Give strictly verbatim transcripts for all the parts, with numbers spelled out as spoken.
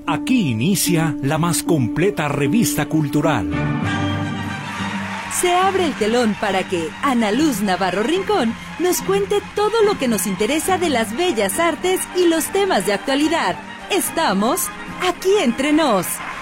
Aquí inicia la más completa revista cultural. Se abre el telón para que Ana Luz Navarro Rincón nos cuente todo lo que nos interesa de las bellas artes y los temas de actualidad. Estamos aquí entre nos.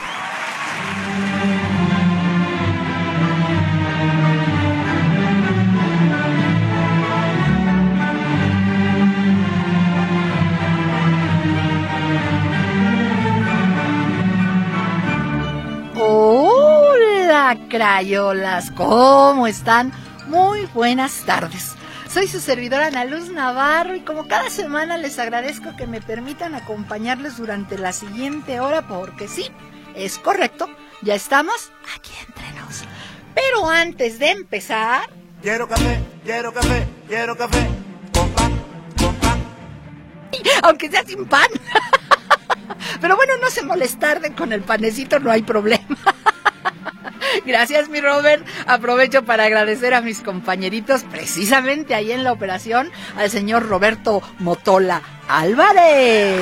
Hola, crayolas, ¿cómo están? Muy buenas tardes. Soy su servidora Ana Luz Navarro y como cada semana les agradezco que me permitan acompañarles durante la siguiente hora porque sí, es correcto, ya estamos aquí entre nos. Pero antes de empezar... Quiero café, quiero café, quiero café, con pan, con pan. Aunque sea sin pan. Pero bueno, no se molestarden con el panecito, no hay problema. Gracias, mi Robert. Aprovecho para agradecer a mis compañeritos, precisamente ahí en la operación, al señor Roberto Motola Álvarez.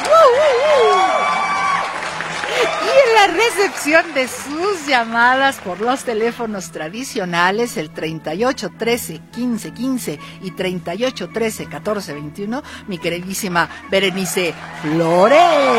Y en la recepción de sus llamadas por los teléfonos tradicionales, el treinta y ocho trece quince quince y treinta y ocho trece catorce veintiuno, mi queridísima Berenice Flores.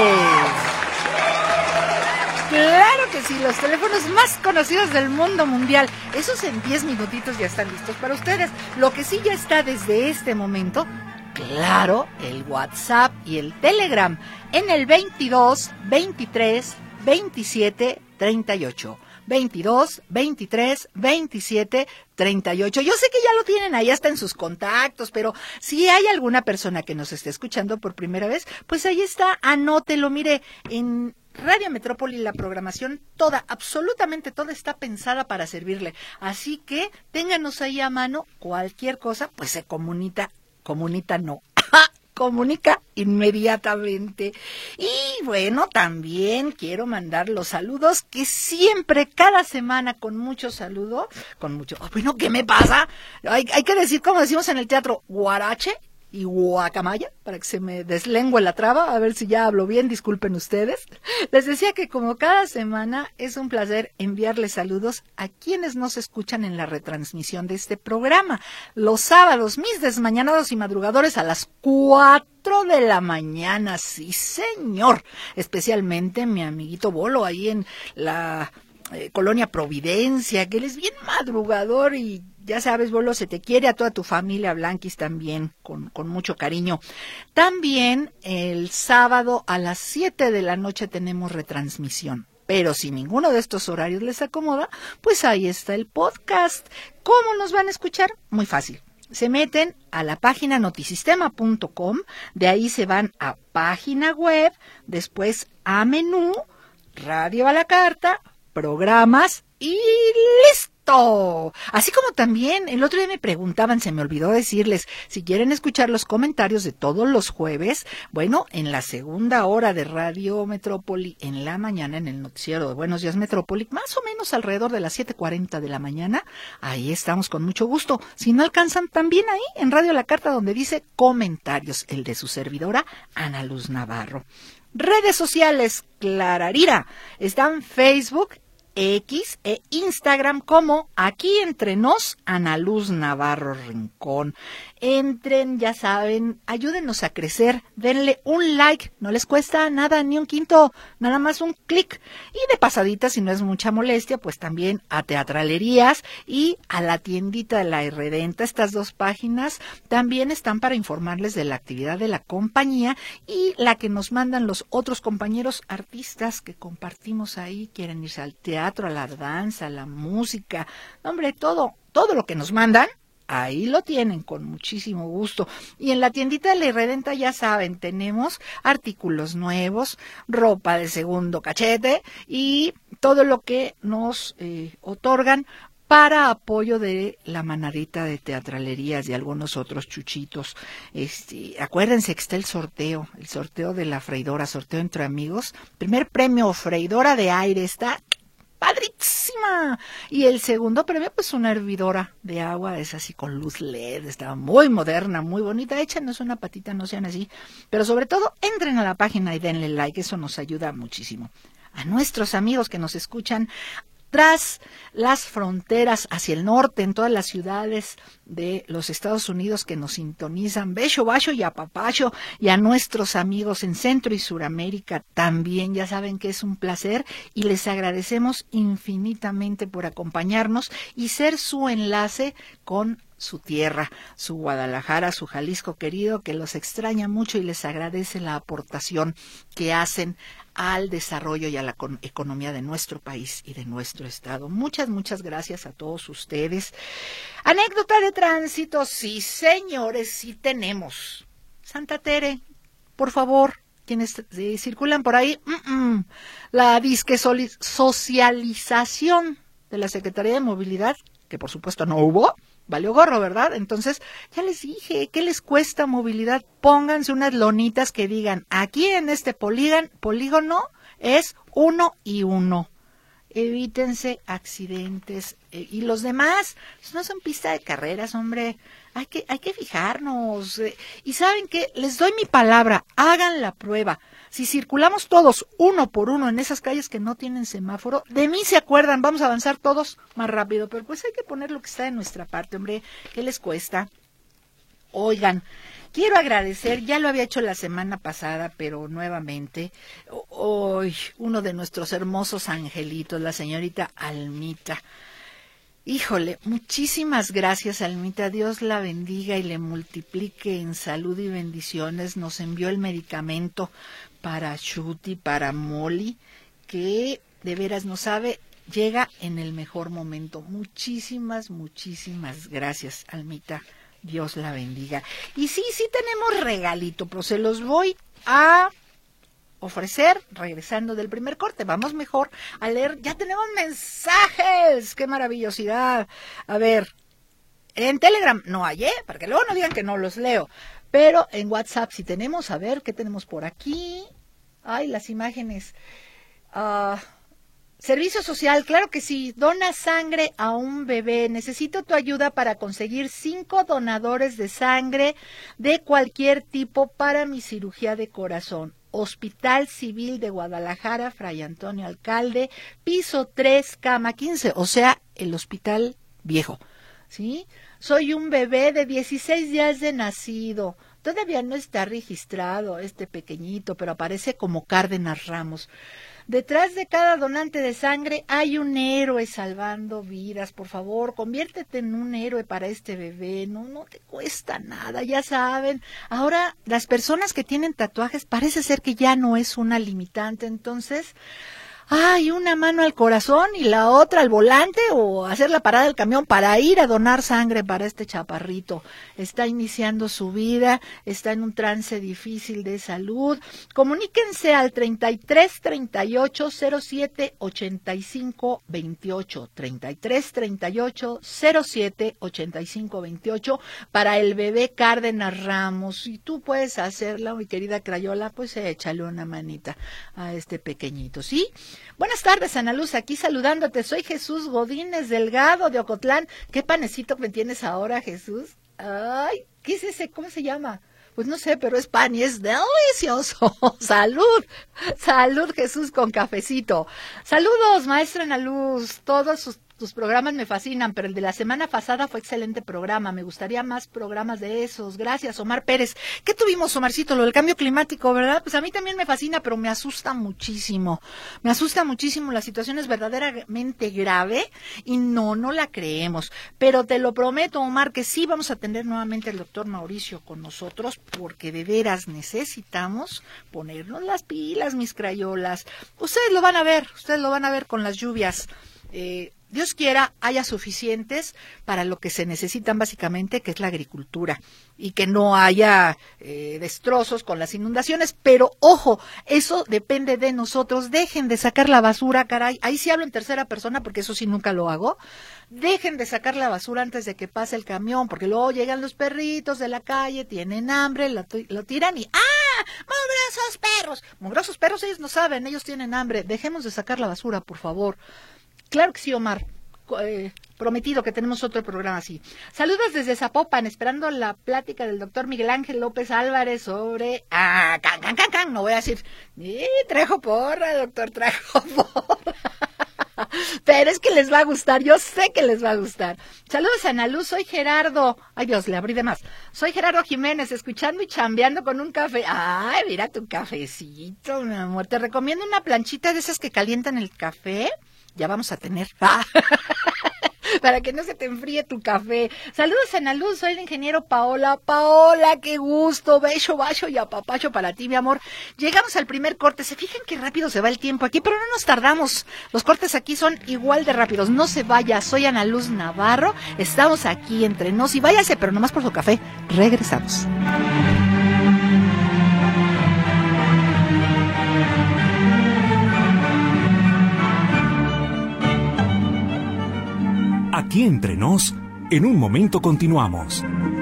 Claro que sí, los teléfonos más conocidos del mundo mundial. Esos en diez minutitos ya están listos para ustedes. Lo que sí ya está desde este momento, claro, el WhatsApp y el Telegram en el veintidós veintitrés veintisiete treinta y ocho. veintidós veintitrés veintisiete treinta y ocho. Yo sé que ya lo tienen ahí hasta en sus contactos, pero si hay alguna persona que nos esté escuchando por primera vez, pues ahí está, anótelo. Mire, en Radio Metrópoli la programación toda, absolutamente toda está pensada para servirle. Así que ténganos ahí a mano, cualquier cosa, pues se comunica, comunica no, comunica inmediatamente. Y bueno, también quiero mandar los saludos que siempre, cada semana, con mucho saludo, con mucho, oh, bueno, ¿qué me pasa? Hay, hay que decir, como decimos en el teatro, guarache y guacamaya, para que se me deslengue la traba, a ver si ya hablo bien, disculpen ustedes. Les decía que como cada semana es un placer enviarles saludos a quienes nos escuchan en la retransmisión de este programa. Los sábados, mis desmañanados y madrugadores a las cuatro de la mañana, sí señor, especialmente mi amiguito Bolo ahí en la eh, Colonia Providencia, que él es bien madrugador y ya sabes, Bolo, se te quiere, a toda tu familia, Blanquis también, con, con mucho cariño. También el sábado a las siete de la noche tenemos retransmisión. Pero si ninguno de estos horarios les acomoda, pues ahí está el podcast. ¿Cómo nos van a escuchar? Muy fácil. Se meten a la página notisistema punto com, de ahí se van a página web, después a menú, radio a la carta, programas y listo. Así como también el otro día me preguntaban, se me olvidó decirles, si quieren escuchar los comentarios de todos los jueves, bueno, en la segunda hora de Radio Metrópoli, en la mañana, en el noticiero de Buenos Días Metrópoli, más o menos alrededor de las siete cuarenta de la mañana, ahí estamos con mucho gusto. Si no alcanzan, también ahí en Radio La Carta, donde dice comentarios, el de su servidora, Ana Luz Navarro. Redes sociales, Clararira, están Facebook, X e Instagram como Aquí Entre Nos, Ana Luz Navarro Rincón. Entren, ya saben, ayúdenos a crecer, denle un like, no les cuesta nada, ni un quinto, nada más un clic. Y de pasadita, si no es mucha molestia, pues también a Teatralerías y a la tiendita de la Irredenta. Estas dos páginas también están para informarles de la actividad de la compañía y la que nos mandan los otros compañeros artistas que compartimos ahí, quieren irse al teatro, a la danza, a la música, hombre, todo, todo lo que nos mandan. Ahí lo tienen con muchísimo gusto. Y en la tiendita de la Irredenta, ya saben, tenemos artículos nuevos, ropa de segundo cachete y todo lo que nos eh, otorgan para apoyo de la manadita de Teatralerías y algunos otros chuchitos. Este, acuérdense que está el sorteo, el sorteo de la freidora, sorteo entre amigos. Primer premio, freidora de aire, está padrísimo. padrísima. Y el segundo premio, pues una hervidora de agua, es así con luz L E D, está muy moderna, muy bonita. Échanos una patita, no sean así. Pero sobre todo, entren a la página y denle like, eso nos ayuda muchísimo. A nuestros amigos que nos escuchan tras las fronteras hacia el norte, en todas las ciudades de los Estados Unidos que nos sintonizan, beso, bacho y apapacho, y a nuestros amigos en Centro y Suramérica también, ya saben que es un placer y les agradecemos infinitamente por acompañarnos y ser su enlace con su tierra, su Guadalajara, su Jalisco querido, que los extraña mucho y les agradece la aportación que hacen al desarrollo y a la economía de nuestro país y de nuestro estado. Muchas, muchas gracias a todos ustedes. Anécdota de tránsito, sí señores, sí tenemos. Santa Tere, por favor, quienes eh, circulan por ahí, mm-mm, la disque socialización de la Secretaría de Movilidad, que por supuesto no hubo, valió gorro, ¿verdad? Entonces, ya les dije, ¿qué les cuesta movilidad? Pónganse unas lonitas que digan, aquí en este polígono, polígono es uno y uno. Evítense accidentes. Eh, y los demás, pues no son pista de carreras, hombre. Hay que, hay que fijarnos. Eh, y ¿saben qué? Les doy mi palabra, hagan la prueba. Si circulamos todos uno por uno en esas calles que no tienen semáforo, de mí se acuerdan, vamos a avanzar todos más rápido, pero pues hay que poner lo que está de nuestra parte, hombre, ¿qué les cuesta? Oigan, quiero agradecer, ya lo había hecho la semana pasada, pero nuevamente, hoy uno de nuestros hermosos angelitos, la señorita Almita. Híjole, muchísimas gracias, Almita, Dios la bendiga y le multiplique en salud y bendiciones. Nos envió el medicamento para Shuti, para Molly, que de veras no sabe, llega en el mejor momento. Muchísimas, muchísimas gracias, Almita, Dios la bendiga. Y sí, sí tenemos regalito, pero se los voy a ofrecer regresando del primer corte. Vamos mejor a leer, ya tenemos mensajes, qué maravillosidad. A ver, en Telegram no hay, ¿eh? Para que luego no digan que no los leo, pero en WhatsApp sí tenemos. A ver, ¿qué tenemos por aquí? Ay, las imágenes. Uh, Servicio social, claro que sí, dona sangre a un bebé. Necesito tu ayuda para conseguir cinco donadores de sangre de cualquier tipo para mi cirugía de corazón. Hospital Civil de Guadalajara, Fray Antonio Alcalde, piso tres, cama quince, o sea, el hospital viejo, ¿sí? Soy un bebé de dieciséis días de nacido. Todavía no está registrado este pequeñito, pero aparece como Cárdenas Ramos. Detrás de cada donante de sangre hay un héroe salvando vidas. Por favor, conviértete en un héroe para este bebé. No, no te cuesta nada, ya saben. Ahora, las personas que tienen tatuajes parece ser que ya no es una limitante. Entonces, ay, una mano al corazón y la otra al volante o hacer la parada del camión para ir a donar sangre para este chaparrito. Está iniciando su vida, está en un trance difícil de salud. Comuníquense al treinta y tres, treinta y ocho, cero siete, ochenta y cinco, veintiocho, treinta y tres, treinta y ocho, cero siete, ochenta y cinco, veintiocho para el bebé Cárdenas Ramos. Si tú puedes hacerla, mi querida Crayola, pues échale una manita a este pequeñito, ¿sí? Buenas tardes, Ana Luz, aquí saludándote. Soy Jesús Godínez Delgado de Ocotlán. ¿Qué panecito me tienes ahora, Jesús? Ay, ¿qué es ese? ¿Cómo se llama? Pues no sé, pero es pan y es delicioso. Salud, salud, Jesús, con cafecito. Saludos, maestra Ana Luz. Todos sus Tus programas me fascinan, pero el de la semana pasada fue excelente programa. Me gustaría más programas de esos. Gracias, Omar Pérez. ¿Qué tuvimos, Omarcito? Lo del cambio climático, ¿verdad? Pues a mí también me fascina, pero me asusta muchísimo. Me asusta muchísimo. La situación es verdaderamente grave y no, no la creemos. Pero te lo prometo, Omar, que sí vamos a tener nuevamente al doctor Mauricio con nosotros, porque de veras necesitamos ponernos las pilas, mis crayolas. Ustedes lo van a ver, ustedes lo van a ver con las lluvias. Eh... Dios quiera haya suficientes para lo que se necesitan básicamente, que es la agricultura, y que no haya eh, destrozos con las inundaciones, pero ojo, eso depende de nosotros. Dejen de sacar la basura, caray, ahí sí hablo en tercera persona porque eso sí nunca lo hago. Dejen de sacar la basura antes de que pase el camión, porque luego llegan los perritos de la calle, tienen hambre, lo, lo tiran y ¡ah! ¡Mugrosos perros! Mugrosos perros, ellos no saben, ellos tienen hambre. Dejemos de sacar la basura, por favor. Claro que sí, Omar. Eh, prometido que tenemos otro programa así. Saludos desde Zapopan, esperando la plática del doctor Miguel Ángel López Álvarez sobre... Ah, can, can, can, can, no voy a decir... Eh, trajo porra, doctor, trajo porra. Pero es que les va a gustar, yo sé que les va a gustar. Saludos a Ana Luz, soy Gerardo. Ay Dios, le abrí de más. Soy Gerardo Jiménez, escuchando y chambeando con un café. Ay, mira tu cafecito, mi amor. Te recomiendo una planchita de esas que calientan el café. Ya vamos a tener. Ah. Para que no se te enfríe tu café. Saludos, Ana Luz, soy el ingeniero Paola. Paola, qué gusto, beso, bacho y apapacho para ti, mi amor. Llegamos al primer corte. Se fijan qué rápido se va el tiempo aquí, pero no nos tardamos. Los cortes aquí son igual de rápidos. No se vaya, soy Ana Luz Navarro. Estamos aquí entre nos y váyase, pero nomás por su café. Regresamos. Aquí entre nos, en un momento continuamos.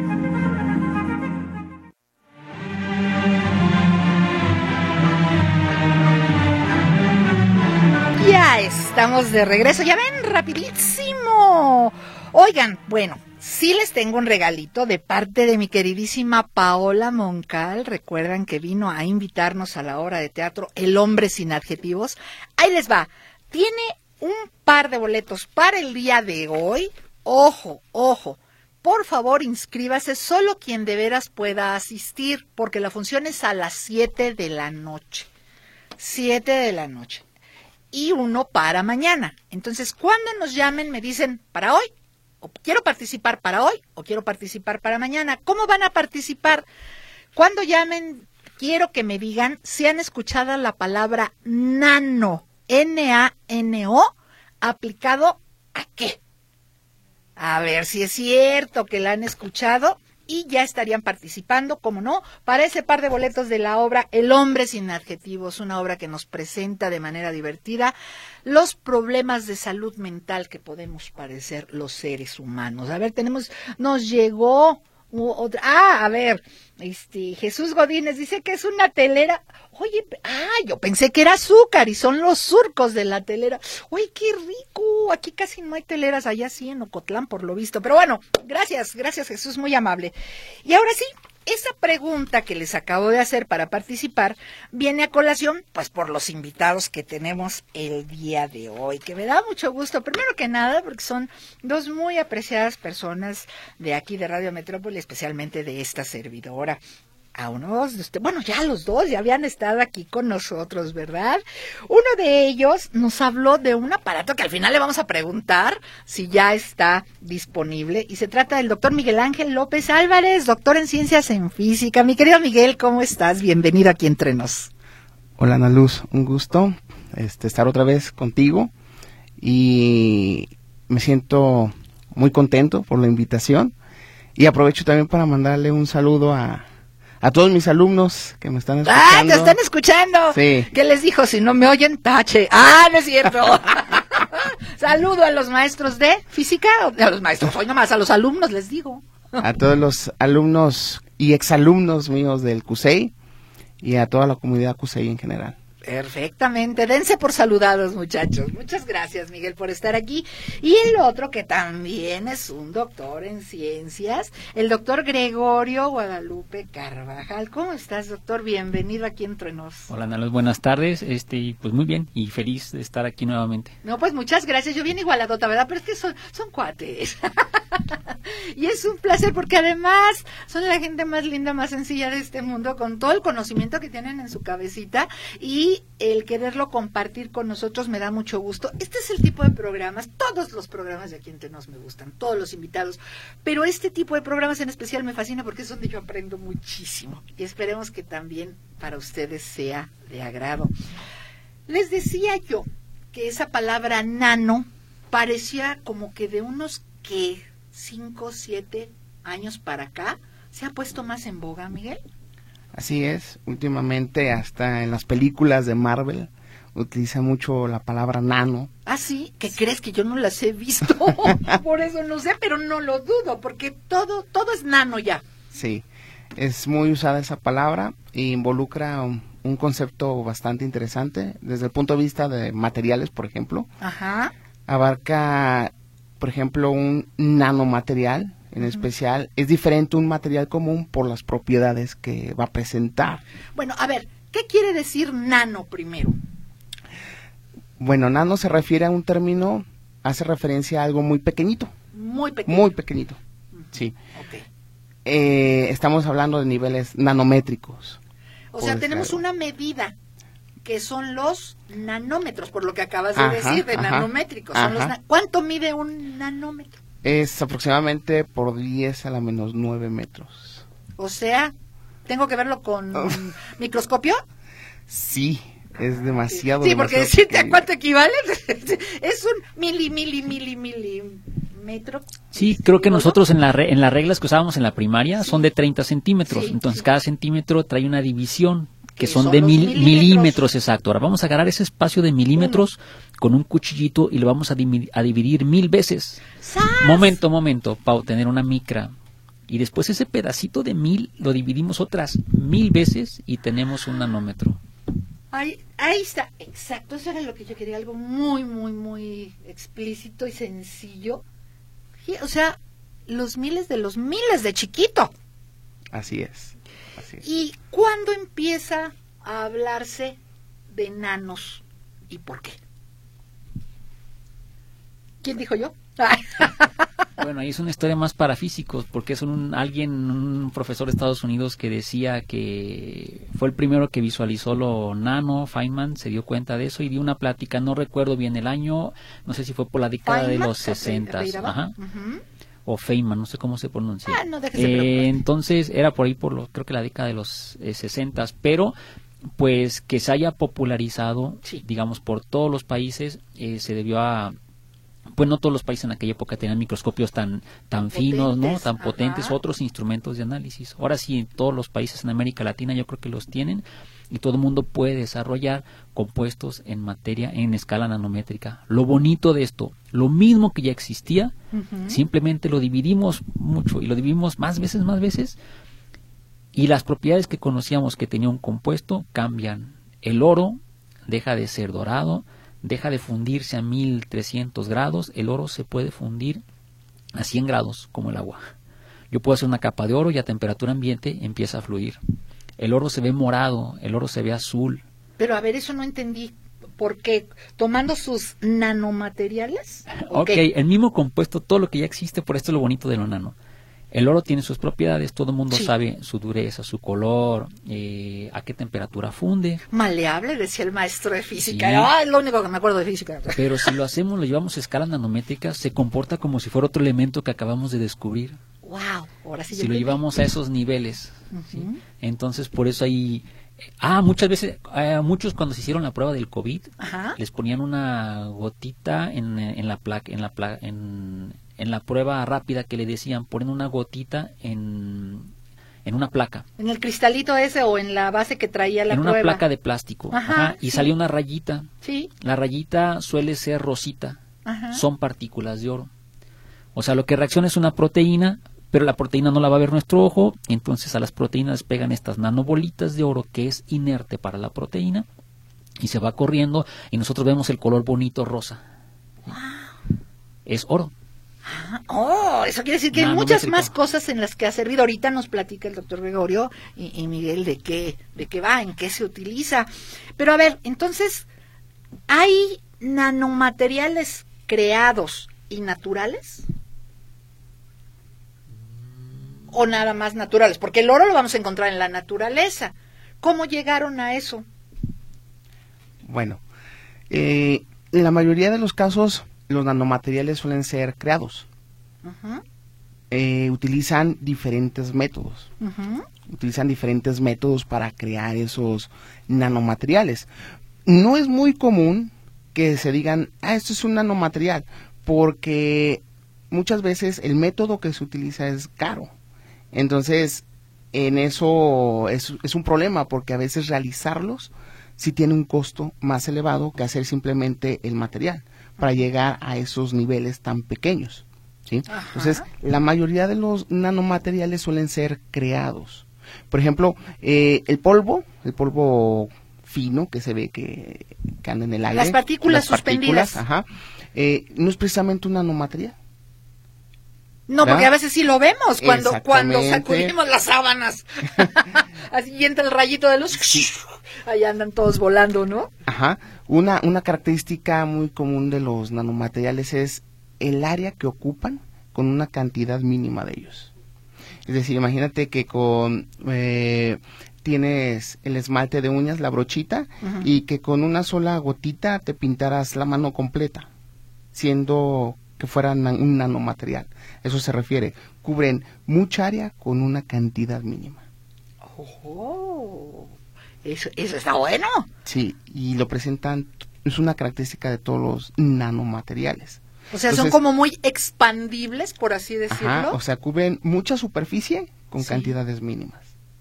Ya estamos de regreso, ya ven, rapidísimo. Oigan, bueno, sí les tengo un regalito de parte de mi queridísima Paola Moncal. Recuerdan que vino a invitarnos a la obra de teatro El hombre sin adjetivos. Ahí les va, tiene un par de boletos para el día de hoy. Ojo, ojo, por favor inscríbase solo quien de veras pueda asistir, porque la función es a las siete de la noche. siete de la noche. Y uno para mañana. Entonces, cuando nos llamen, me dicen, para hoy, o quiero participar para hoy, o quiero participar para mañana. ¿Cómo van a participar? Cuando llamen, quiero que me digan si han escuchado la palabra nano. N A N O, aplicado ¿a qué? A ver si es cierto que la han escuchado y ya estarían participando, como no, para ese par de boletos de la obra El hombre sin adjetivos, una obra que nos presenta de manera divertida los problemas de salud mental que podemos padecer los seres humanos. A ver, tenemos, nos llegó... Otra, ah, a ver, este Jesús Godínez dice que es una telera. Oye, ah, yo pensé que era azúcar y son los surcos de la telera. Oye, qué rico. Aquí casi no hay teleras, allá sí en Ocotlán por lo visto. Pero bueno, gracias, gracias Jesús, muy amable. Y ahora sí, esa pregunta que les acabo de hacer para participar viene a colación, pues por los invitados que tenemos el día de hoy, que me da mucho gusto, primero que nada, porque son dos muy apreciadas personas de aquí de Radio Metrópoli, especialmente de esta servidora. A unos de ustedes, bueno, ya los dos ya habían estado aquí con nosotros, ¿verdad? Uno de ellos nos habló de un aparato que al final le vamos a preguntar si ya está disponible, y se trata del doctor Miguel Ángel López Álvarez, doctor en Ciencias en Física. Mi querido Miguel, ¿cómo estás? Bienvenido aquí entre nos. Hola Ana Luz, un gusto este, estar otra vez contigo y me siento muy contento por la invitación y aprovecho también para mandarle un saludo a... A todos mis alumnos que me están escuchando. ¡Ah, te están escuchando! Sí. ¿Qué les dijo? Si no me oyen, tache. ¡Ah, no es cierto! Saludo a los maestros de física, a los maestros, hoy nomás, a los alumnos les digo. A todos los alumnos y exalumnos míos del C U S E I y a toda la comunidad C U S E I en general. Perfectamente, dense por saludados, muchachos. Muchas gracias, Miguel, por estar aquí. Y el otro que también es un doctor en ciencias, el doctor Gregorio Guadalupe Carvajal. ¿Cómo estás, doctor? Bienvenido aquí entre nos. Hola, Ana Luz, buenas tardes. Este, pues muy bien y feliz de estar aquí nuevamente. No, pues muchas gracias. Yo bien igualadota, ¿verdad? Pero es que son, son cuates. Y es un placer porque además son la gente más linda, más sencilla de este mundo, con todo el conocimiento que tienen en su cabecita y el quererlo compartir con nosotros me da mucho gusto. Este es el tipo de programas, todos los programas de aquí entre nos me gustan, todos los invitados, pero este tipo de programas en especial me fascina porque es donde yo aprendo muchísimo y esperemos que también para ustedes sea de agrado. Les decía yo que esa palabra nano parecía como que de unos que cinco, siete años para acá se ha puesto más en boga, Miguel. Así es, últimamente hasta en las películas de Marvel utiliza mucho la palabra nano. Ah, sí, ¿qué crees que yo no las he visto? Por eso no sé, pero no lo dudo, porque todo todo es nano ya. Sí, es muy usada esa palabra e involucra un, un concepto bastante interesante desde el punto de vista de materiales, por ejemplo. Ajá. abarca, por ejemplo, un nanomaterial en uh-huh. especial. Es diferente a un material común por las propiedades que va a presentar. Bueno, a ver, ¿qué quiere decir nano primero? Bueno, nano se refiere a un término, hace referencia a algo muy pequeñito. Muy pequeñito. Muy pequeñito, uh-huh. sí. Okay. Eh, estamos hablando de niveles nanométricos. O sea, tenemos algo. Una medida que son los nanómetros, por lo que acabas de ajá, decir, de ajá, nanométricos. Son los na- ¿Cuánto mide un nanómetro? Es aproximadamente por diez a la menos nueve metros. O sea, ¿tengo que verlo con microscopio? Sí, es demasiado. Sí, demasiado porque decirte a cuánto equivale es un mili, mili, mili, milímetro. Sí, creo que nosotros en, la re- en las reglas que usábamos en la primaria sí. son de treinta centímetros. Sí, entonces sí. cada centímetro trae una división que son, son de mil milímetros. milímetros, exacto. Ahora vamos a agarrar ese espacio de milímetros Uno. con un cuchillito y lo vamos a, di- a dividir mil veces. ¡Sas! Momento, momento, para obtener una micra. Y después ese pedacito de mil lo dividimos otras mil veces y tenemos un nanómetro. Ahí, ahí está, exacto. Eso era lo que yo quería, algo muy, muy, muy explícito y sencillo. O sea, los miles de los miles de chiquito. Así es. Así es. ¿Y cuándo empieza a hablarse de nanos y por qué? ¿Quién dijo yo? Bueno, ahí es una historia más para físicos, porque es un alguien, un profesor de Estados Unidos que decía que fue el primero que visualizó lo nano. Feynman se dio cuenta de eso y dio una plática, no recuerdo bien el año, no sé si fue por la década de los sesentas, ajá. Uh-huh. O Feynman, no sé cómo se pronuncia. Ah, no, eh, entonces era por ahí por los, creo que la década de los eh, sesentas, pero pues que se haya popularizado, sí. digamos, por todos los países, eh, se debió a, pues no todos los países en aquella época tenían microscopios tan tan finos, ¿no? Tan ajá. potentes, otros instrumentos de análisis. Ahora sí, en todos los países en América Latina yo creo que los tienen y todo el mundo puede desarrollar compuestos en materia en escala nanométrica. Lo bonito de esto, lo mismo que ya existía, uh-huh. simplemente lo dividimos mucho y lo dividimos más veces, más veces, y las propiedades que conocíamos que tenía un compuesto cambian. El oro deja de ser dorado, deja de fundirse a mil trescientos grados, el oro se puede fundir a cien grados como el agua. Yo puedo hacer una capa de oro y a temperatura ambiente empieza a fluir. El oro se ve morado, el oro se ve azul. Pero a ver, eso no entendí. ¿Por qué? ¿Tomando sus nanomateriales? Ok, okay, el mismo compuesto, todo lo que ya existe, por esto es lo bonito de lo nano. El oro tiene sus propiedades, todo el mundo sí. sabe su dureza, su color, eh, a qué temperatura funde. Maleable, decía el maestro de física. Sí. Ah, es lo único que me acuerdo de física. Pero si lo hacemos, lo llevamos a escala nanométrica, se comporta como si fuera otro elemento que acabamos de descubrir. Wow, ahora sí. Si lo llevamos a esos niveles, uh-huh. ¿sí? Entonces por eso hay, ah, muchas veces, eh, muchos cuando se hicieron la prueba del COVID, uh-huh. les ponían una gotita en, en la placa, en la placa, en, en la prueba rápida que le decían, ponen una gotita en, en una placa. En el cristalito ese o en la base que traía la en prueba. En una placa de plástico, ajá, ajá, y sí. salía una rayita. Sí. La rayita suele ser rosita, ajá. son partículas de oro. O sea, lo que reacciona es una proteína, pero la proteína no la va a ver nuestro ojo, entonces a las proteínas pegan estas nanobolitas de oro que es inerte para la proteína y se va corriendo y nosotros vemos el color bonito rosa. Wow. Es oro. Ah, oh, eso quiere decir que hay muchas más cosas en las que ha servido. Ahorita nos platica el doctor Gregorio y, y Miguel de qué, de qué va, en qué se utiliza. Pero a ver, entonces, ¿hay nanomateriales creados y naturales? ¿O nada más naturales? Porque el oro lo vamos a encontrar en la naturaleza. ¿Cómo llegaron a eso? Bueno, eh, en la mayoría de los casos los nanomateriales suelen ser creados. Uh-huh. Eh, utilizan diferentes métodos. Uh-huh. Utilizan diferentes métodos para crear esos nanomateriales. No es muy común que se digan, ah, esto es un nanomaterial, porque muchas veces el método que se utiliza es caro. Entonces, en eso es, es un problema, porque a veces realizarlos sí tiene un costo más elevado que hacer simplemente el material para llegar a esos niveles tan pequeños, ¿sí? Entonces, la mayoría de los nanomateriales suelen ser creados. Por ejemplo, eh, el polvo, el polvo fino que se ve que que anda en el aire. Las partículas las suspendidas. Partículas, ajá. Eh, no es precisamente un nanomaterial. No, porque ¿verdad? a veces sí lo vemos cuando cuando Exactamente. sacudimos las sábanas. Así entra el rayito de luz. Sí. Ahí andan todos volando, ¿no? Ajá. Una, una característica muy común de los nanomateriales es el área que ocupan con una cantidad mínima de ellos. Es decir, imagínate que con eh, tienes el esmalte de uñas, la brochita, Ajá. y que con una sola gotita te pintaras la mano completa, siendo que fuera na- un nanomaterial. Eso se refiere. Cubren mucha área con una cantidad mínima. Oh, eso, eso está bueno. Sí, y lo presentan, es una característica de todos los nanomateriales. O sea, Entonces, son como muy expandibles, por así decirlo. Ajá, o sea, cubren mucha superficie con Sí. cantidades mínimas.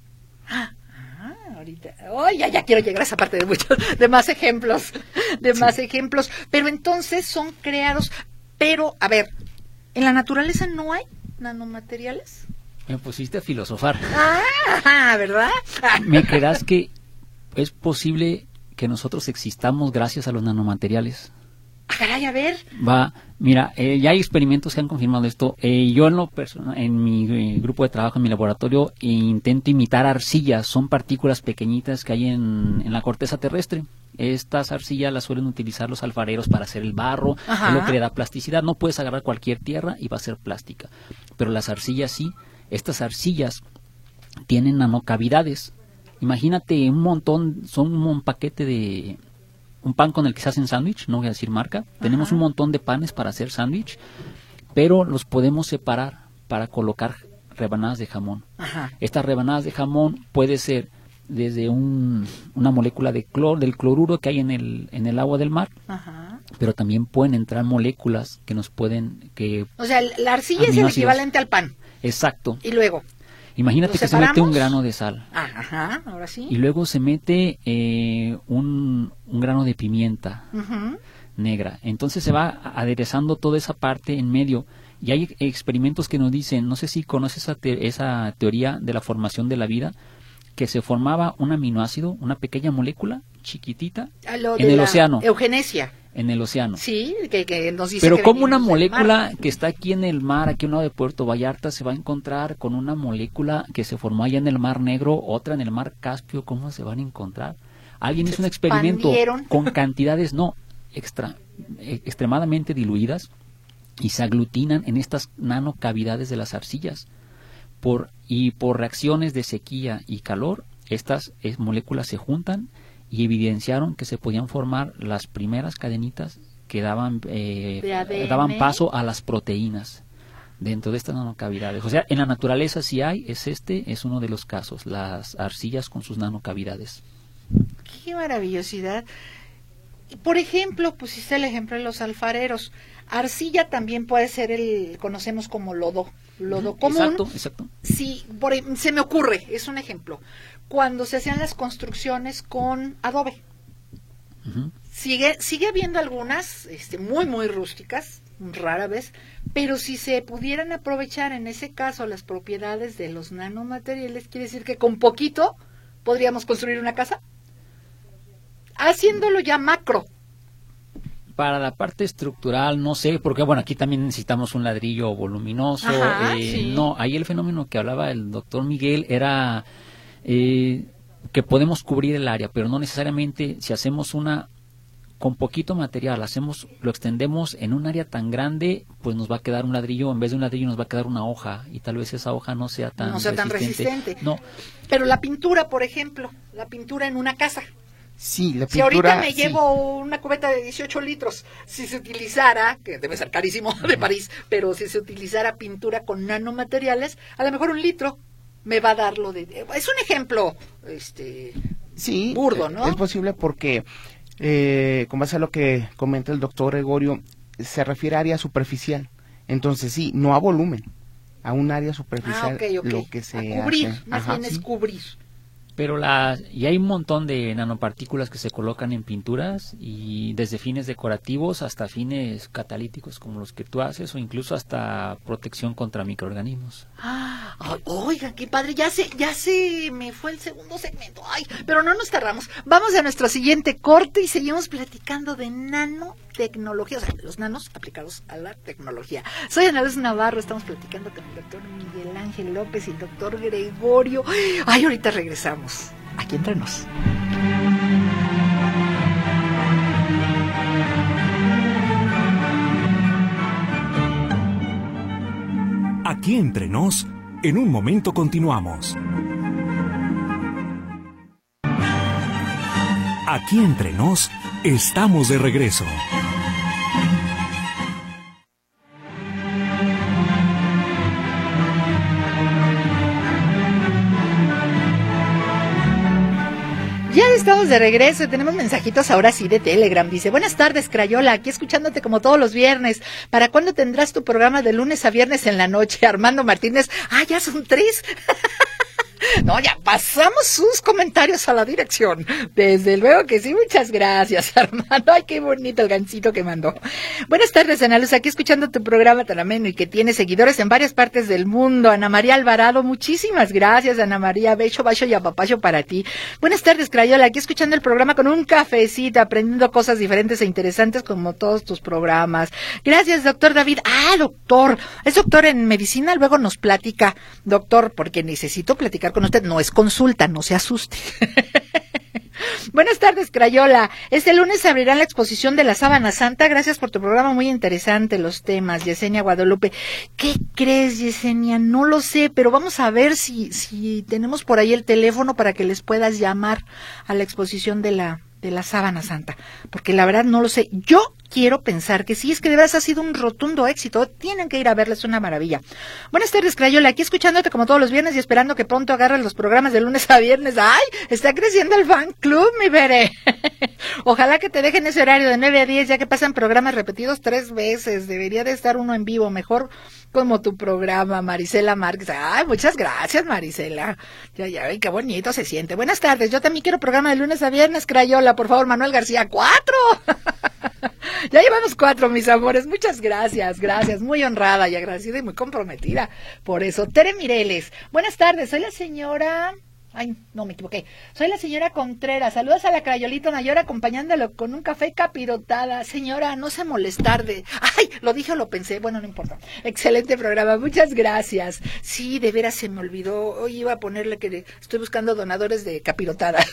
Ah, ahorita. Oh, ya, ya quiero llegar a esa parte de muchos, de más ejemplos, de Sí. más ejemplos. Pero entonces son creados, pero, a ver, ¿en la naturaleza no hay nanomateriales? Me pusiste a filosofar. Ah, ¿verdad? ¿Me creerás que es posible que nosotros existamos gracias a los nanomateriales? Ah, caray, a ver. Va, mira, eh, ya hay experimentos que han confirmado esto. Eh, yo en lo personal, en mi eh, grupo de trabajo, en mi laboratorio, eh, intento imitar arcillas. Son partículas pequeñitas que hay en, en la corteza terrestre. Estas arcillas las suelen utilizar los alfareros para hacer el barro, Ajá. es lo que le da plasticidad. No puedes agarrar cualquier tierra y va a ser plástica. Pero las arcillas sí. Estas arcillas tienen nanocavidades. Imagínate un montón, son un paquete de... un pan con el que se hacen sándwich, no voy a decir marca. Ajá. Tenemos un montón de panes para hacer sándwich, pero los podemos separar para colocar rebanadas de jamón. Ajá. Estas rebanadas de jamón puede ser desde un, una molécula de clor, del cloruro que hay en el, en el agua del mar, Ajá. pero también pueden entrar moléculas que nos pueden... que O sea, la arcilla es el aminoácidos. equivalente al pan. Exacto. Y luego. Imagínate ¿Lo que se mete un separamos? grano de sal. Ah, ajá, ahora sí. Y luego se mete eh, un, un grano de pimienta Ujú. negra. Entonces se va aderezando toda esa parte en medio. Y hay experimentos que nos dicen, no sé si conoces esa, te- esa teoría de la formación de la vida, que se formaba un aminoácido, una pequeña molécula chiquitita A lo en de el la océano. Eugenesia. En el océano. Sí, que, que nos dice Pero que como una venimos del mar. molécula que está aquí en el mar, aquí a un lado de Puerto Vallarta, se va a encontrar con una molécula que se formó allá en el Mar Negro, otra en el Mar Caspio, ¿cómo se van a encontrar? Alguien Se hizo un experimento expandieron. con cantidades no extra, eh, extremadamente diluidas y se aglutinan en estas nanocavidades de las arcillas. Por, y por reacciones de sequía y calor, estas eh, moléculas se juntan y evidenciaron que se podían formar las primeras cadenitas que daban, eh, ¿De A D N? daban paso a las proteínas dentro de estas nanocavidades. O sea, en la naturaleza sí hay, es este, es uno de los casos, las arcillas con sus nanocavidades. Qué maravillosidad. Por ejemplo, pusiste el ejemplo de los alfareros. Arcilla también puede ser el, conocemos como lodo, lodo común. Exacto, exacto. Sí, por, em- se me ocurre, es un ejemplo. Cuando se hacían las construcciones con adobe. Ujú. Sigue, sigue habiendo algunas, este, muy, muy rústicas, rara vez, pero si se pudieran aprovechar en ese caso las propiedades de los nanomateriales, quiere decir que con poquito podríamos construir una casa. Haciéndolo ya macro. Para la parte estructural, no sé, porque bueno, aquí también necesitamos un ladrillo voluminoso. Ajá, eh, sí. No, ahí el fenómeno que hablaba el doctor Miguel era eh, que podemos cubrir el área, pero no necesariamente si hacemos una con poquito material, hacemos, lo extendemos en un área tan grande, pues nos va a quedar un ladrillo, en vez de un ladrillo nos va a quedar una hoja, y tal vez esa hoja no sea tan No sea tan resistente. resistente. No, Pero la pintura, por ejemplo, la pintura en una casa. Sí, la Si pintura... ahorita me sí. llevo una cubeta de dieciocho litros, si se utilizara, que debe ser carísimo de París, pero si se utilizara pintura con nanomateriales, a lo mejor un litro me va a dar lo de... Es un ejemplo este Sí, burdo, ¿no? es posible porque, eh, con base a lo que comenta el doctor Gregorio, se refiere a área superficial. Entonces, sí, no a volumen, a un área superficial Ah, ok, ok. lo que se a cubrir, hace. más Ajá, bien sí. es cubrir. Pero la, y hay un montón de nanopartículas que se colocan en pinturas, y desde fines decorativos hasta fines catalíticos como los que tú haces, o incluso hasta protección contra microorganismos. Ah, ay, oiga, qué padre, ya se, ya se me fue el segundo segmento. Ay, pero no nos tardamos. Vamos a nuestro siguiente corte y seguimos platicando de nanotecnología, o sea, los nanos aplicados a la tecnología. Soy Ana Luz Navarro, estamos platicando con el doctor Miguel Ángel López y el doctor Gregorio. Ay, ahorita regresamos. Aquí entre nos. Aquí entre nos, en un momento continuamos. Aquí entre nos, estamos de regreso. Ya estamos de regreso, tenemos mensajitos ahora sí de Telegram. Dice, buenas tardes, Crayola, aquí escuchándote como todos los viernes. ¿Para cuándo tendrás tu programa de lunes a viernes en la noche? Armando Martínez. Ah, ya son tres. No, ya pasamos sus comentarios a la dirección. Desde luego que sí, muchas gracias, Armando. Ay, qué bonito el gancito que mandó. Buenas tardes, Ana Luz, aquí escuchando tu programa tan ameno y que tiene seguidores en varias partes del mundo. Ana María Alvarado, muchísimas gracias, Ana María. Beso, bacho y apapacho para ti. Buenas tardes, Crayola, aquí escuchando el programa con un cafecito, aprendiendo cosas diferentes e interesantes como todos tus programas. Gracias, doctor David. Ah, doctor, es doctor en medicina, luego nos platica, doctor, porque necesito platicar con usted, no es consulta, no se asuste. Buenas tardes, Crayola. Este lunes se abrirá la exposición de la Sábana Santa. Gracias por tu programa, muy interesante los temas. Yesenia Guadalupe. ¿Qué crees, Yesenia? No lo sé, pero vamos a ver si, si tenemos por ahí el teléfono para que les puedas llamar a la exposición de la, de la Sábana Santa. Porque la verdad no lo sé. Yo quiero pensar que sí, es que de verdad ha sido un rotundo éxito. Tienen que ir a verla, es una maravilla. Buenas tardes, Crayola, aquí escuchándote como todos los viernes y esperando que pronto agarres los programas de lunes a viernes. ¡Ay! Está creciendo el fan club, mi Bere. Ojalá que te dejen ese horario de nueve a diez, ya que pasan programas repetidos tres veces. Debería de estar uno en vivo, mejor como tu programa, Marisela Márquez. ¡Ay, muchas gracias, Marisela! Ya, ya ven qué bonito se siente. Buenas tardes, yo también quiero programa de lunes a viernes, Crayola, por favor, Manuel García. ¡Cuatro! Ya llevamos cuatro, mis amores. Muchas gracias, gracias. Muy honrada y agradecida y muy comprometida por eso. Tere Mireles. Buenas tardes, soy la señora... Ay, no, me equivoqué. Soy la señora Contreras. Saludos a la Crayolita Mayor acompañándolo con un café capirotada. Señora, no se molestar de... Ay, lo dije o lo pensé. Bueno, no importa. Excelente programa. Muchas gracias. Sí, de veras se me olvidó. Hoy iba a ponerle que estoy buscando donadores de capirotada.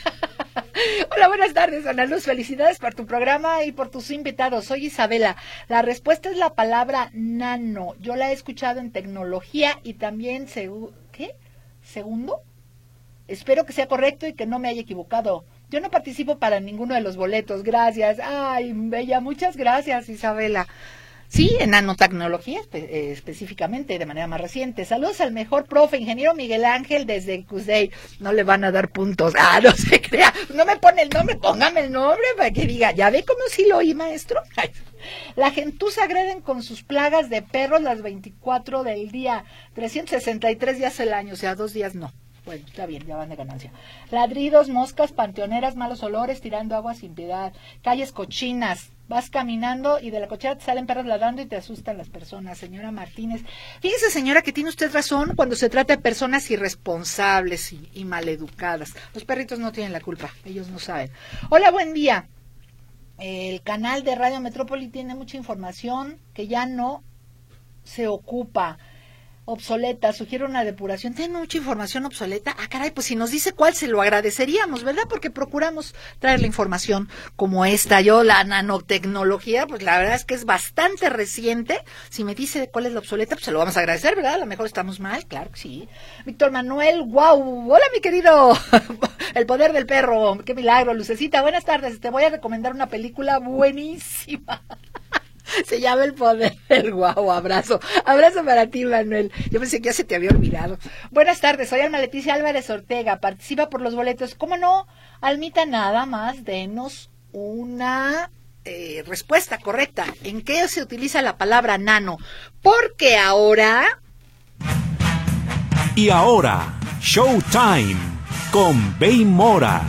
Hola, buenas tardes, Ana Luz. Felicidades por tu programa y por tus invitados. Soy Isabela. La respuesta es la palabra nano. Yo la he escuchado en tecnología y también... Segu... ¿Qué? ¿Segundo? Espero que sea correcto y que no me haya equivocado. Yo no participo para ninguno de los boletos. Gracias. Ay, bella, muchas gracias, Isabela. Sí, en nanotecnología espe- específicamente, de manera más reciente. Saludos al mejor profe, ingeniero Miguel Ángel desde Cusey. No le van a dar puntos. Ah, no se crea. No me pone el nombre, póngame el nombre para que diga, ¿ya ve cómo sí lo oí, maestro? Ay. La gentuza agreden con sus plagas de perros las veinticuatro del día, trescientos sesenta y tres días al año, o sea, dos días no. Bueno, está bien, ya van de ganancia. Ladridos, moscas, panteoneras, malos olores, tirando agua sin piedad, calles cochinas. Vas caminando y de la cochera te salen perros ladrando y te asustan las personas, señora Martínez. Fíjese, señora, que tiene usted razón cuando se trata de personas irresponsables y, y maleducadas. Los perritos no tienen la culpa, ellos no saben. Hola, buen día. El canal de Radio Metrópoli tiene mucha información que ya no se ocupa. Obsoleta, sugiere una depuración. ¿Tiene mucha información obsoleta? Ah, caray, pues si nos dice cuál, se lo agradeceríamos, ¿verdad? Porque procuramos traer la información como esta. Yo, la nanotecnología, pues la verdad es que es bastante reciente. Si me dice cuál es la obsoleta, pues se lo vamos a agradecer, ¿verdad? A lo mejor estamos mal, claro que sí. Víctor Manuel, wow, hola mi querido. El poder del perro, qué milagro. Lucecita, buenas tardes, te voy a recomendar una película buenísima. Se llama El poder del guau. Abrazo. Abrazo para ti, Manuel. Yo pensé que ya se te había olvidado. Buenas tardes, soy Alma Leticia Álvarez Ortega. Participa por los boletos. ¿Cómo no? Almita, nada más, denos una eh, respuesta correcta. ¿En qué se utiliza la palabra nano? Porque ahora... Y ahora, Showtime. con Bey Mora.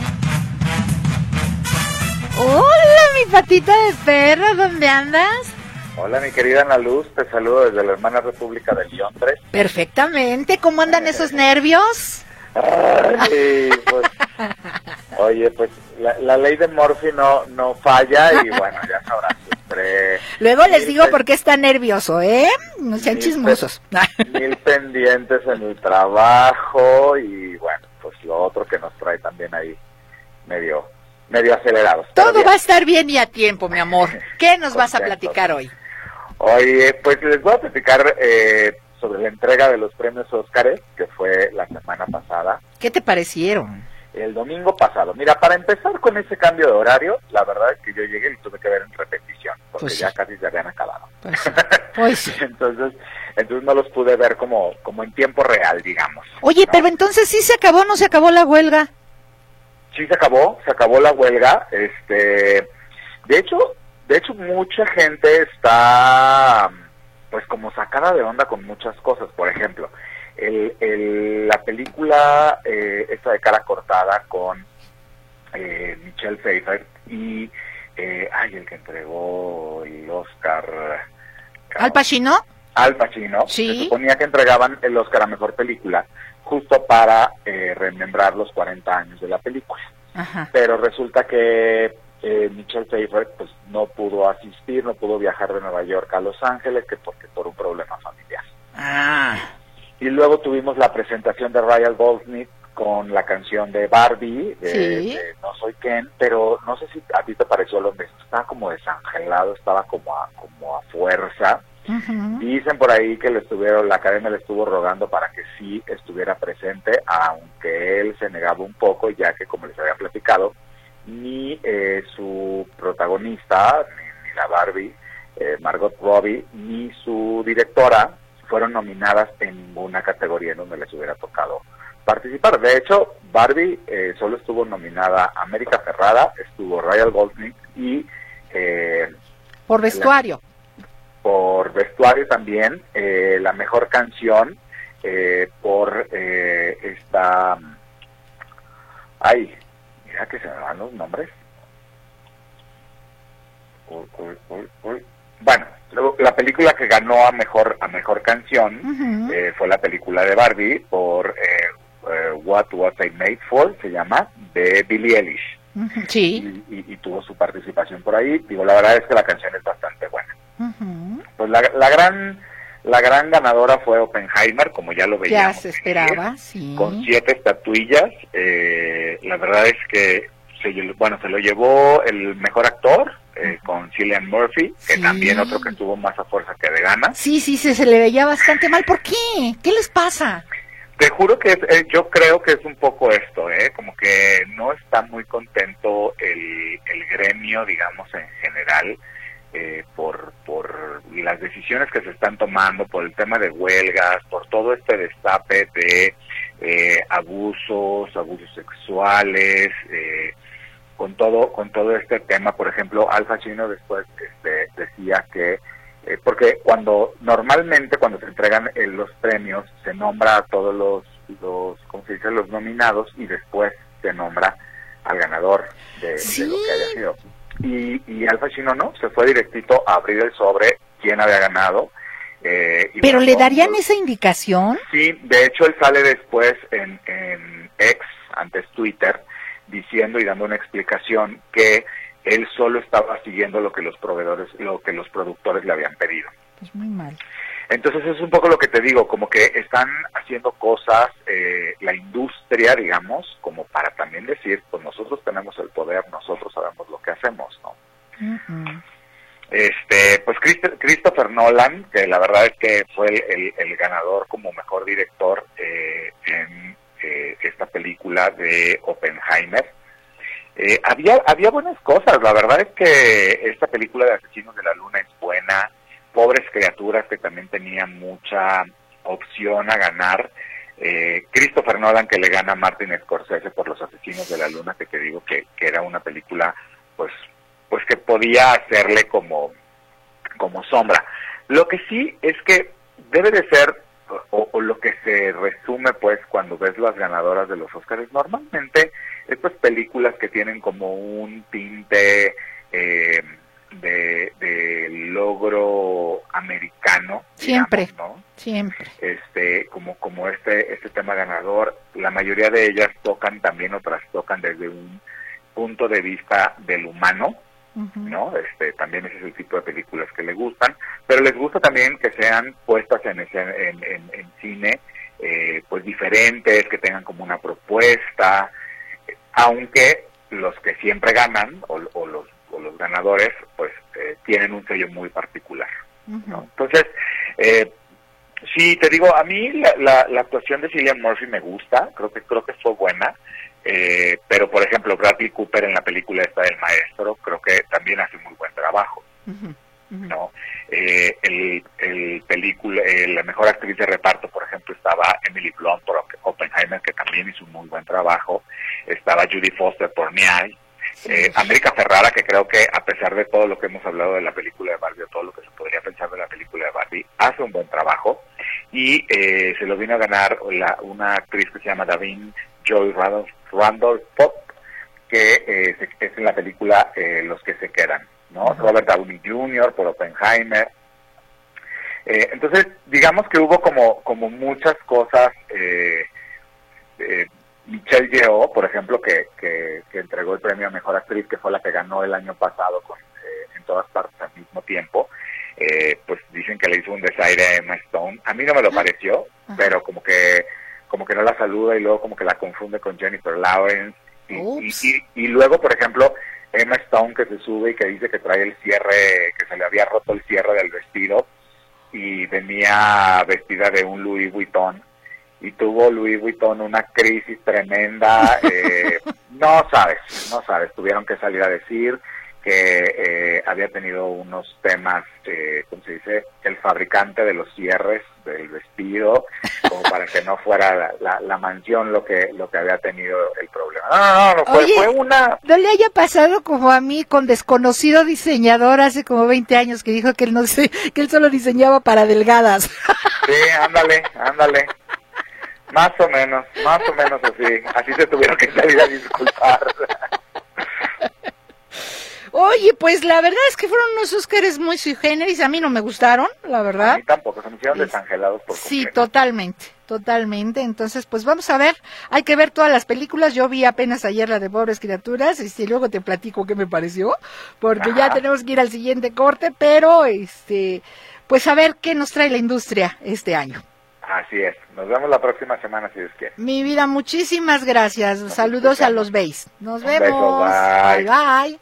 Hola, mi patita de perro, ¿dónde andas? Hola, mi querida Ana Luz, te saludo desde la hermana República de León tres. Perfectamente, ¿cómo andan esos nervios? Ay, pues, oye, pues la, la ley de Murphy no, no falla y bueno, ya sabrás, siempre... Luego les digo por qué está nervioso, ¿eh? No sean mil chismosos. pe- Mil pendientes en el trabajo y bueno, pues lo otro que nos trae también ahí medio, medio acelerados. Pero Todo bien. va a estar bien y a tiempo, mi amor. ¿Qué nos vas a Contento. platicar hoy? Oye, pues les voy a platicar eh, sobre la entrega de los premios Óscares, que fue la semana pasada, ¿Qué te parecieron? el domingo pasado. Mira, para empezar con ese cambio de horario, la verdad es que yo llegué y tuve que ver en repetición, porque Pues sí. ya casi se habían acabado. Pues sí. Pues sí. entonces, entonces no los pude ver como, como en tiempo real, digamos. Oye, ¿no? pero entonces sí se acabó, ¿no se acabó la huelga? Sí se acabó, se acabó la huelga. Este, de hecho, de hecho mucha gente está, pues como sacada de onda con muchas cosas. Por ejemplo, el, el, la película eh, esta de Cara Cortada con eh, Michelle Pfeiffer y eh, ay, el que entregó el Oscar, ¿Al Pacino? Al Pacino. Sí. Se suponía que entregaban el Oscar a Mejor Película justo para eh, remembrar los cuarenta años de la película. Ajá. Pero resulta que eh, Michelle Pfeiffer pues no pudo asistir, no pudo viajar de Nueva York a Los Ángeles, que porque por un problema familiar. Ah. Y luego tuvimos la presentación de Ryan Gosling con la canción de Barbie, de, Sí. de No Soy Ken, pero no sé si a ti te pareció lo mismo, estaba como desangelado, estaba como a, como a fuerza. Ujú. Dicen por ahí que le estuvieron, la academia le estuvo rogando para que sí estuviera presente, aunque él se negaba un poco, ya que como les había platicado, ni eh, su protagonista, ni, ni la Barbie, eh, Margot Robbie, ni su directora fueron nominadas en ninguna categoría en donde les hubiera tocado participar. De hecho, Barbie eh, solo estuvo nominada América Ferrara, estuvo Ryan Gosling y eh, Por vestuario. por vestuario también, eh, la mejor canción eh, por eh, esta... Ay, mira que se me van los nombres. Uy, uy, uy, uy. Bueno, luego, la película que ganó a mejor a mejor canción Ujú. eh, fue la película de Barbie por eh, eh, What Was I Made For, se llama, de Billie Eilish. Ujú. Sí. Y, y, y tuvo su participación por ahí. Digo, la verdad es que la canción es bastante buena. Ujú. Pues la, la gran la gran ganadora fue Oppenheimer, como ya lo Ya veíamos. se esperaba, sí. Con siete estatuillas. Eh, la verdad es que se, lle- bueno, se lo llevó el mejor actor eh, con Cillian Murphy, que Sí. también otro que estuvo más a fuerza que de ganas. Sí, sí, se, se le veía bastante mal. ¿Por qué? ¿Qué les pasa? Te juro que es, eh, yo creo que es un poco esto, ¿eh? Como que no está muy contento el, el gremio, digamos, en general, eh, por, por las decisiones que se están tomando, por el tema de huelgas, por todo este destape de eh, abusos, abusos sexuales, eh, con todo con todo este tema. Por ejemplo, Al Pacino después este, decía que Eh, porque cuando normalmente cuando se entregan eh, los premios se nombra a todos los los ¿cómo se dice? Los nominados y después se nombra al ganador de, Sí. de lo que haya sido. Y, y Al Pacino no, se fue directito a abrir el sobre quién había ganado. Eh, y ¿Pero bueno, le darían no- esa indicación? Sí, de hecho él sale después en, en X, antes Twitter, diciendo y dando una explicación que él solo estaba siguiendo lo que los proveedores, lo que los productores le habían pedido. Pues muy mal. Entonces es un poco lo que te digo, como que están haciendo cosas, eh, la industria, digamos, como para también decir, pues nosotros tenemos el poder, nosotros sabemos lo que hacemos, ¿no? Ujú. Este, pues Christ- Christopher Nolan, que la verdad es que fue el, el- el ganador como mejor director eh, en eh, esta película de Oppenheimer. Eh, había había buenas cosas, la verdad es que esta película de Asesinos de la Luna es buena. Pobres Criaturas, que también tenía mucha opción a ganar. Eh, Christopher Nolan, que le gana a Martin Scorsese por Los Asesinos de la Luna, que te digo que, que era una película pues pues que podía hacerle como como sombra. Lo que sí es que debe de ser o, o lo que se resume pues cuando ves las ganadoras de los Óscares, normalmente estas películas que tienen como un tinte eh, de, de logro americano, siempre, digamos, ¿no? Siempre. Este, como como este este tema ganador, la mayoría de ellas tocan también, otras tocan desde un punto de vista del humano, uh-huh. ¿no? Este, también ese es el tipo de películas que les gustan, pero les gusta también que sean puestas en ese, en, en, en cine, eh, pues diferentes, que tengan como una propuesta, aunque los que siempre ganan, o, o los o los ganadores, pues eh, tienen un sello muy particular, uh-huh. ¿no? Entonces, eh, sí, te digo, a mí la, la, la actuación de Cillian Murphy me gusta, creo que creo que fue buena, eh, pero por ejemplo Bradley Cooper en la película esta del maestro, creo que también hace muy buen trabajo, uh-huh. Uh-huh. ¿no? Eh, el, el película, eh, la mejor actriz de reparto, por ejemplo, estaba Emily Blunt por Oppenheimer, que también hizo un muy buen trabajo, estaba Judy Foster por Niall, Eh, América Ferrara, que creo que a pesar de todo lo que hemos hablado de la película de Barbie, o todo lo que se podría pensar de la película de Barbie, hace un buen trabajo, y eh, se lo vino a ganar la, una actriz que se llama Davin Joy Randolph, Randolph Pop, que eh, se, es en la película eh, Los que se quedan, ¿no? Uh-huh. Robert Downey junior por Oppenheimer. Eh, entonces, digamos que hubo como, como muchas cosas, eh, eh, Michelle Yeoh, por ejemplo, que, que, que entregó el premio a Mejor Actriz, que fue la que ganó el año pasado con, eh, en todas partes al mismo tiempo, eh, pues dicen que le hizo un desaire a Emma Stone. A mí no me lo pareció, uh-huh. pero como que como que no la saluda y luego como que la confunde con Jennifer Lawrence. Y, y, y, y luego, por ejemplo, Emma Stone que se sube y que dice que trae el cierre, que se le había roto el cierre del vestido y venía vestida de un Louis Vuitton. Y tuvo Louis Vuitton una crisis tremenda, eh, no sabes, no sabes, tuvieron que salir a decir que eh, había tenido unos temas, eh, ¿cómo se dice?, el fabricante de los cierres del vestido, como para que no fuera la, la, la mansión lo que lo que había tenido el problema. No, no, no, no fue, Oye, fue una... no le haya pasado como a mí con desconocido diseñador hace como veinte años que dijo que él no sé, que él solo diseñaba para delgadas. Sí, ándale, ándale. Más o menos, más o menos así. Así se tuvieron que salir a disculpar. Oye, pues la verdad es que fueron unos Óscares muy sui generis. A mí no me gustaron, la verdad. A mí tampoco, se me hicieron es... desangelados por completo. Sí, totalmente, totalmente. Entonces, pues vamos a ver. Hay que ver todas las películas. Yo vi apenas ayer la de Pobres Criaturas. Y luego te platico qué me pareció. Porque Ajá. ya tenemos que ir al siguiente corte. Pero, este, pues a ver qué nos trae la industria este año. Así es. Nos vemos la próxima semana, si Dios quiere. Mi vida, muchísimas gracias. Nos Saludos escuchamos. A los Bays. Nos Un vemos. Beso, bye. Bye, bye.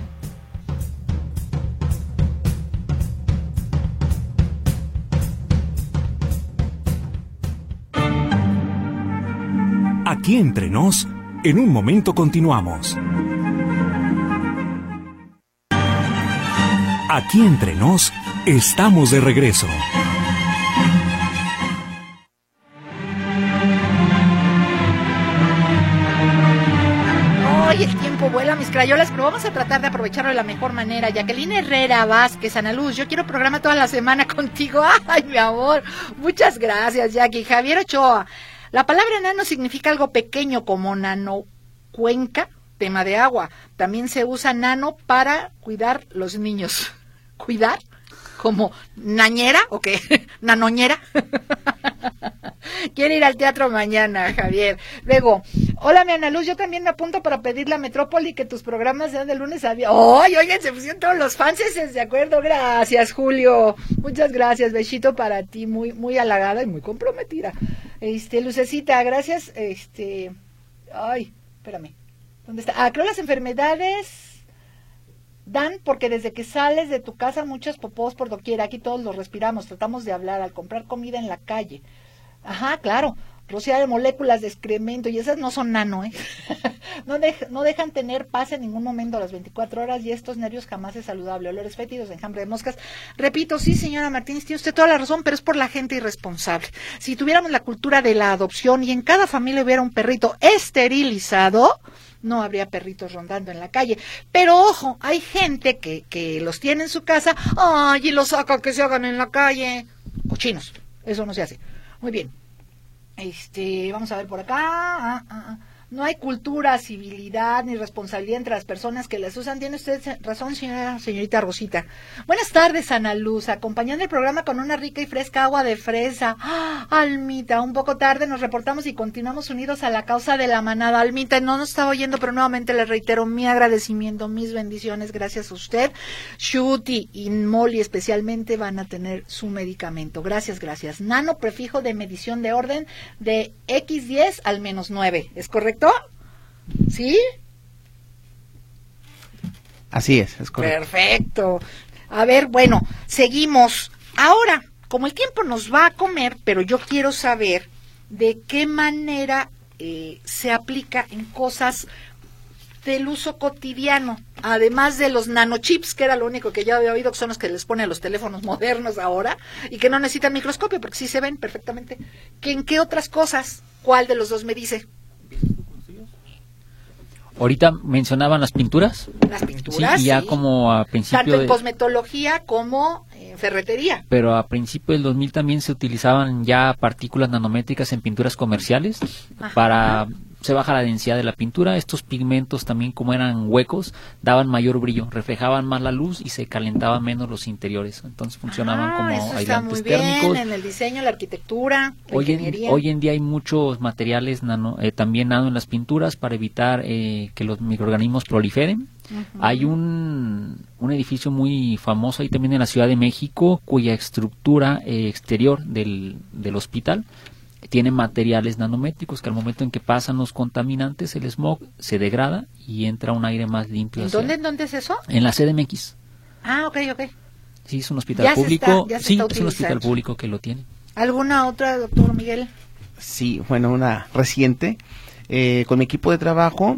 Aquí entre nos, en un momento continuamos. Aquí entre nos, estamos de regreso. Hoy el tiempo vuela, mis crayolas, pero vamos a tratar de aprovecharlo de la mejor manera. Jacqueline Herrera Vázquez, Ana Luz, yo quiero programa toda la semana contigo. Ay, mi amor, muchas gracias, Jackie. Javier Ochoa, la palabra nano significa algo pequeño como nanocuenca, tema de agua. También se usa nano para cuidar los niños. ¿Cuidar? ¿Como nañera o qué? ¿Nanoñera? Quiero ir al teatro mañana, Javier. Luego, hola, mi Ana Luz, yo también me apunto para pedir la Metrópoli, que tus programas sean de lunes a viernes. ¡Ay, oigan, se pusieron todos los fans, ¿de acuerdo? Gracias, Julio. Muchas gracias, besito para ti, muy muy halagada y muy comprometida. Este, Lucecita, gracias, este... Ay, espérame. ¿Dónde está? Ah, creo las enfermedades... Dan, porque desde que sales de tu casa muchos popós por doquier, aquí todos los respiramos, tratamos de hablar al comprar comida en la calle. Ajá, claro, rociar de moléculas de excremento, y esas no son nano, ¿eh? no, de, no dejan tener paz en ningún momento a las veinticuatro horas, y estos nervios jamás es saludable. Olores fétidos, enjambre de moscas. Repito, sí, señora Martínez, tiene usted toda la razón, pero es por la gente irresponsable. Si tuviéramos la cultura de la adopción y en cada familia hubiera un perrito esterilizado, no habría perritos rondando en la calle. Pero ojo, hay gente que, que los tiene en su casa, ay, y los saca que se hagan en la calle. Cochinos, eso no se hace. Muy bien. Este, vamos a ver por acá. Ah, ah, ah. No hay cultura, civilidad ni responsabilidad entre las personas que las usan. Tiene usted razón, señora, señorita Rosita. Buenas tardes, Ana Luz. Acompañando el programa con una rica y fresca agua de fresa. ¡Ah! Almita, un poco tarde nos reportamos y continuamos unidos a la causa de la manada. Almita, no nos estaba oyendo, pero nuevamente le reitero mi agradecimiento, mis bendiciones, gracias a usted. Shuti y Molly especialmente van a tener su medicamento. Gracias, gracias. Nano, prefijo de medición de orden de equis diez al menos nueve. ¿Es correcto? ¿Sí? Así es, es correcto. Perfecto. A ver, bueno, seguimos. Ahora, como el tiempo nos va a comer, pero yo quiero saber de qué manera eh, se aplica en cosas del uso cotidiano, además de los nanochips, que era lo único que yo había oído, que son los que les ponen a los teléfonos modernos ahora, y que no necesitan microscopio, porque sí se ven perfectamente. ¿Que ¿En qué otras cosas? ¿Cuál de los dos me dice? Ahorita mencionaban las pinturas. Las pinturas, sí, y ya sí. como a principio Tanto en de, cosmetología como en ferretería. pero a principio del dos mil también se utilizaban ya partículas nanométricas en pinturas comerciales. Ajá. Para se baja la densidad de la pintura. Estos pigmentos también, como eran huecos, daban mayor brillo, reflejaban más la luz y se calentaban menos los interiores. Entonces funcionaban ah, como eso aislantes está muy térmicos. Bien, en el diseño, la arquitectura, la hoy ingeniería. En, hoy en día hay muchos materiales nano, eh, también nano en las pinturas para evitar eh, que los microorganismos proliferen. Uh-huh. Hay un, un edificio muy famoso ahí también en la Ciudad de México, cuya estructura eh, exterior del, del hospital tiene materiales nanométricos que al momento en que pasan los contaminantes, el smog se degrada y entra un aire más limpio. ¿En hacia, dónde, en dónde es eso? En la C D M X. Ah, ok, ok. Sí, es un hospital ya público. Se está, ya se sí, está es un hospital público que lo tiene. ¿Alguna otra, doctor Miguel? Sí, bueno, una reciente. Eh, con mi equipo de trabajo,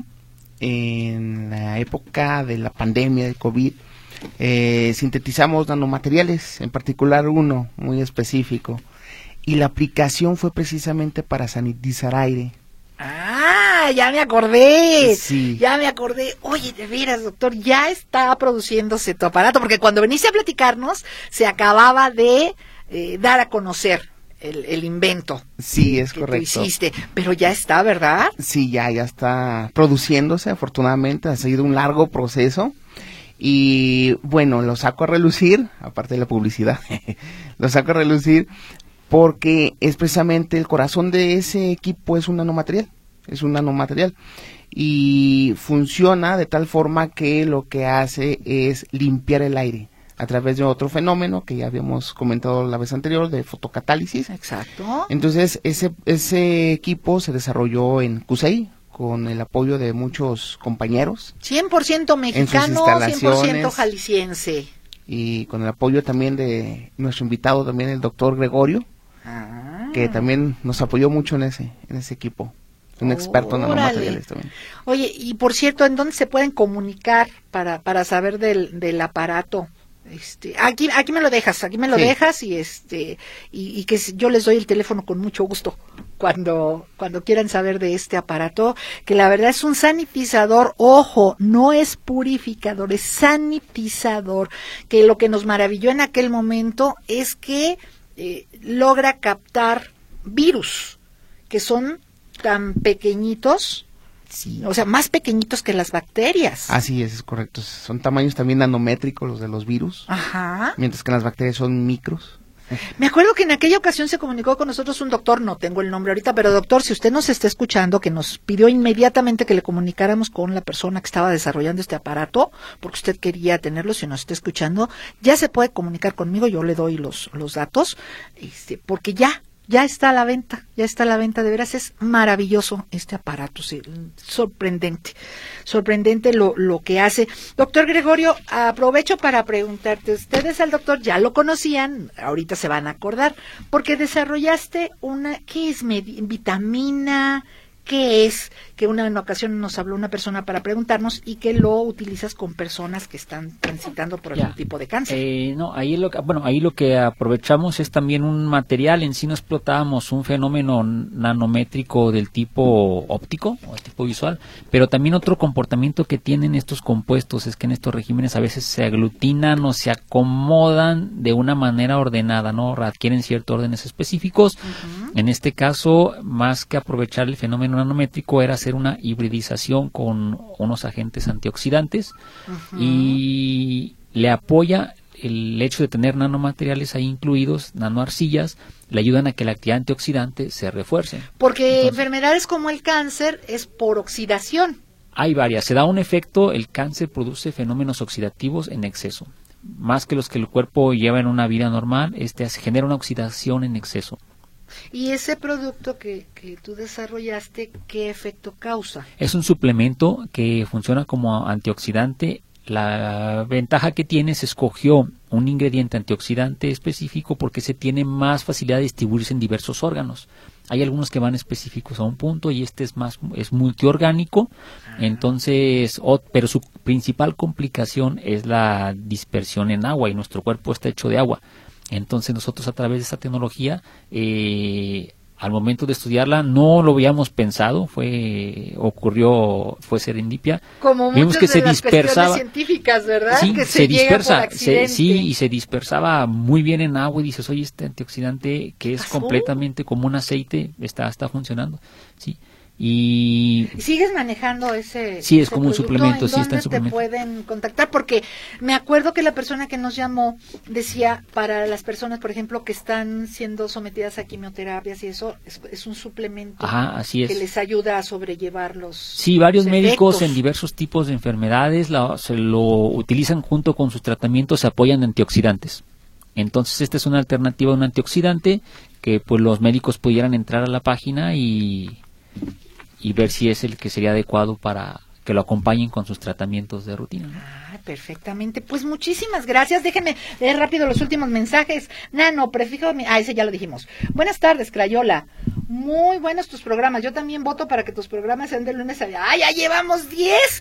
en la época de la pandemia del COVID, eh, sintetizamos nanomateriales, en particular uno muy específico. Y la aplicación fue precisamente para sanitizar aire. Ah, ya me acordé. Sí. Ya me acordé. Oye, de veras, doctor, ya está produciéndose tu aparato, porque cuando veniste a platicarnos, se acababa de eh, dar a conocer el, el invento. Sí, es que correcto. Tú hiciste, pero ya está, ¿verdad? Sí, ya, ya está produciéndose, afortunadamente, ha sido un largo proceso. Y bueno, lo saco a relucir, aparte de la publicidad, lo saco a relucir porque es precisamente el corazón de ese equipo, es un nanomaterial, es un nanomaterial y funciona de tal forma que lo que hace es limpiar el aire a través de otro fenómeno que ya habíamos comentado la vez anterior, de fotocatálisis. Exacto. Entonces ese, ese equipo se desarrolló en C U S E I con el apoyo de muchos compañeros. cien por ciento mexicano, cien por ciento jalisciense. Y con el apoyo también de nuestro invitado, también el doctor Gregorio, ah. que también nos apoyó mucho en ese en ese equipo. Un oh, experto en nanomateriales también. Oye, y por cierto, ¿en dónde se pueden comunicar para para saber del, del aparato? Este, aquí aquí me lo dejas, aquí me lo sí. dejas y este y, y que yo les doy el teléfono con mucho gusto cuando cuando quieran saber de este aparato, que la verdad es un sanitizador, ojo, no es purificador, es sanitizador, que lo que nos maravilló en aquel momento es que eh, logra captar virus que son tan pequeñitos. Sí. O sea, más pequeñitos que las bacterias. Así es, es correcto. Son tamaños también nanométricos los de los virus. Ajá. Mientras que las bacterias son micros. Me acuerdo que en aquella ocasión se comunicó con nosotros un doctor, no tengo el nombre ahorita, pero doctor, si usted nos está escuchando, que nos pidió inmediatamente que le comunicáramos con la persona que estaba desarrollando este aparato, porque usted quería tenerlo, si nos está escuchando, ya se puede comunicar conmigo, yo le doy los, los datos, este, porque ya, ya está a la venta, ya está a la venta, de veras es maravilloso este aparato, sí, sorprendente, sorprendente lo, lo que hace. Doctor Gregorio, aprovecho para preguntarte, ustedes al doctor ya lo conocían, ahorita se van a acordar, porque desarrollaste una, ¿qué es? Vitamina, qué es, que una en ocasión nos habló una persona para preguntarnos y que lo utilizas con personas que están transitando por algún Ya. tipo de cáncer. Eh, no, ahí lo que, bueno, ahí lo que aprovechamos es también un material, en sí no explotábamos un fenómeno nanométrico del tipo óptico o tipo visual, pero también otro comportamiento que tienen estos compuestos es que en estos regímenes a veces se aglutinan o se acomodan de una manera ordenada, ¿no? Adquieren ciertos órdenes específicos. Uh-huh. En este caso, más que aprovechar el fenómeno nanométrico, era hacer una hibridización con unos agentes antioxidantes Uh-huh. y le apoya el hecho de tener nanomateriales ahí incluidos, nanoarcillas, le ayudan a que la actividad antioxidante se refuerce. Porque Entonces, enfermedades como el cáncer es por oxidación. hay varias. Se da un efecto, el cáncer produce fenómenos oxidativos en exceso. Más que los que el cuerpo lleva en una vida normal, este genera una oxidación en exceso. Y ese producto que, que tú desarrollaste, ¿qué efecto causa? Es un suplemento que funciona como antioxidante. La ventaja que tiene, se escogió un ingrediente antioxidante específico porque se tiene más facilidad de distribuirse en diversos órganos. Hay algunos que van específicos a un punto y este es más es multiorgánico, entonces, o, pero su principal complicación es la dispersión en agua y nuestro cuerpo está hecho de agua. Entonces nosotros a través de esta tecnología, eh, al momento de estudiarla, no lo habíamos pensado, fue ocurrió, fue serendipia. Como Vimos muchas que de se las dispersaba, cuestiones científicas, ¿verdad? sí, que se, se, llega dispersa, por accidente. se, sí, y se dispersaba muy bien en agua y dices, oye, este antioxidante que es ¿Pasó? completamente como un aceite, está, está funcionando, sí. Y ¿Y sigues manejando ese Sí, es ese como un producto? suplemento, ¿En sí, está en dónde te suplemento. pueden contactar? Porque me acuerdo que la persona que nos llamó decía, para las personas, por ejemplo, que están siendo sometidas a quimioterapias y eso, es, es un suplemento ajá, así es. que les ayuda a sobrellevar los Sí, varios los médicos efectos. en diversos tipos de enfermedades la- se lo utilizan junto con sus tratamientos, se apoyan de antioxidantes. Entonces esta es una alternativa a un antioxidante que pues los médicos pudieran entrar a la página y, y ver si es el que sería adecuado para que lo acompañen con sus tratamientos de rutina, ¿no? Ah, perfectamente. Pues muchísimas gracias. Déjenme leer rápido los últimos mensajes. Nano, prefijo... mi- Ah, ese ya lo dijimos. Buenas tardes, Crayola. Muy buenos tus programas. Yo también voto para que tus programas sean de lunes a... ¡Ah, ya llevamos diez!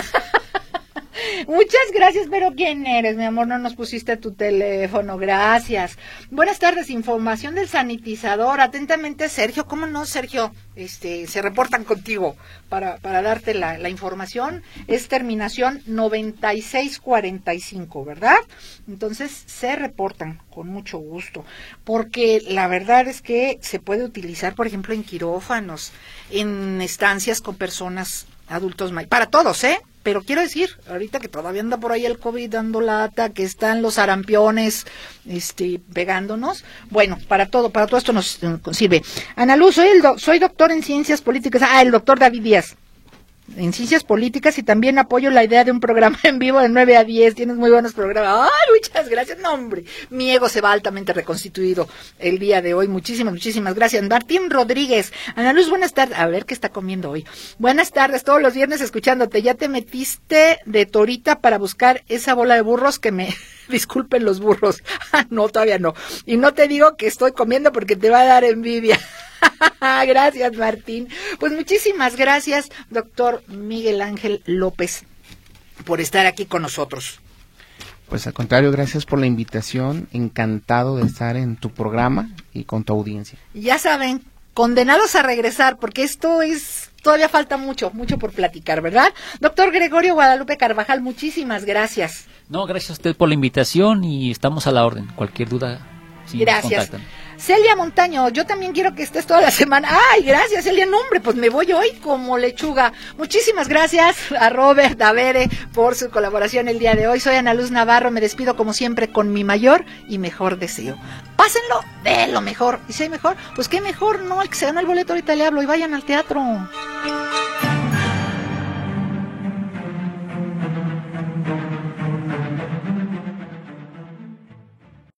Muchas gracias, pero ¿quién eres, mi amor? No nos pusiste tu teléfono, gracias. Buenas tardes, información del sanitizador. Atentamente, Sergio. ¿Cómo no, Sergio? Este, se reportan contigo para, para darte la, la información. Es terminación noventa y seis cuarenta y cinco, ¿verdad? Entonces, se reportan con mucho gusto. Porque la verdad es que se puede utilizar, por ejemplo, en quirófanos, en estancias con personas adultos mayores. Para todos, ¿eh? Pero quiero decir, ahorita que todavía anda por ahí el COVID dando lata, que están los sarampiones este, pegándonos, bueno, para todo, para todo esto nos eh, sirve. Ana Luz, soy, el do, soy doctor en ciencias políticas, ah, el doctor David Díaz, en ciencias políticas y también apoyo la idea de un programa en vivo de nueve a diez, tienes muy buenos programas. ¡Ay, muchas gracias! No, hombre, mi ego se va altamente reconstituido el día de hoy. Muchísimas, muchísimas gracias. Martín Rodríguez, Ana Luz, buenas tardes. A ver qué está comiendo hoy. Buenas tardes, todos los viernes escuchándote. Ya te metiste de torita para buscar esa bola de burros que me... Disculpen los burros. No, todavía no. Y no te digo que estoy comiendo porque te va a dar envidia. Gracias, Martín. Pues muchísimas gracias, doctor Miguel Ángel López, por estar aquí con nosotros. Pues al contrario, gracias por la invitación. Encantado de estar en tu programa y con tu audiencia. Ya saben, condenados a regresar, porque esto es... Todavía falta mucho, mucho por platicar, ¿verdad? Doctor Gregorio Guadalupe Carvajal, muchísimas gracias. No, gracias a usted por la invitación y estamos a la orden. Cualquier duda, sí, gracias. nos contactan. Celia Montaño, yo también quiero que estés toda la semana. Ay, gracias, Celia, no, hombre, pues me voy hoy como lechuga. Muchísimas gracias a Robert Davere por su colaboración el día de hoy. Soy Ana Luz Navarro, me despido como siempre con mi mayor y mejor deseo. Pásenlo de lo mejor. Y si hay mejor, pues qué mejor, no, el que se gana el boleto ahorita le hablo y vayan al teatro.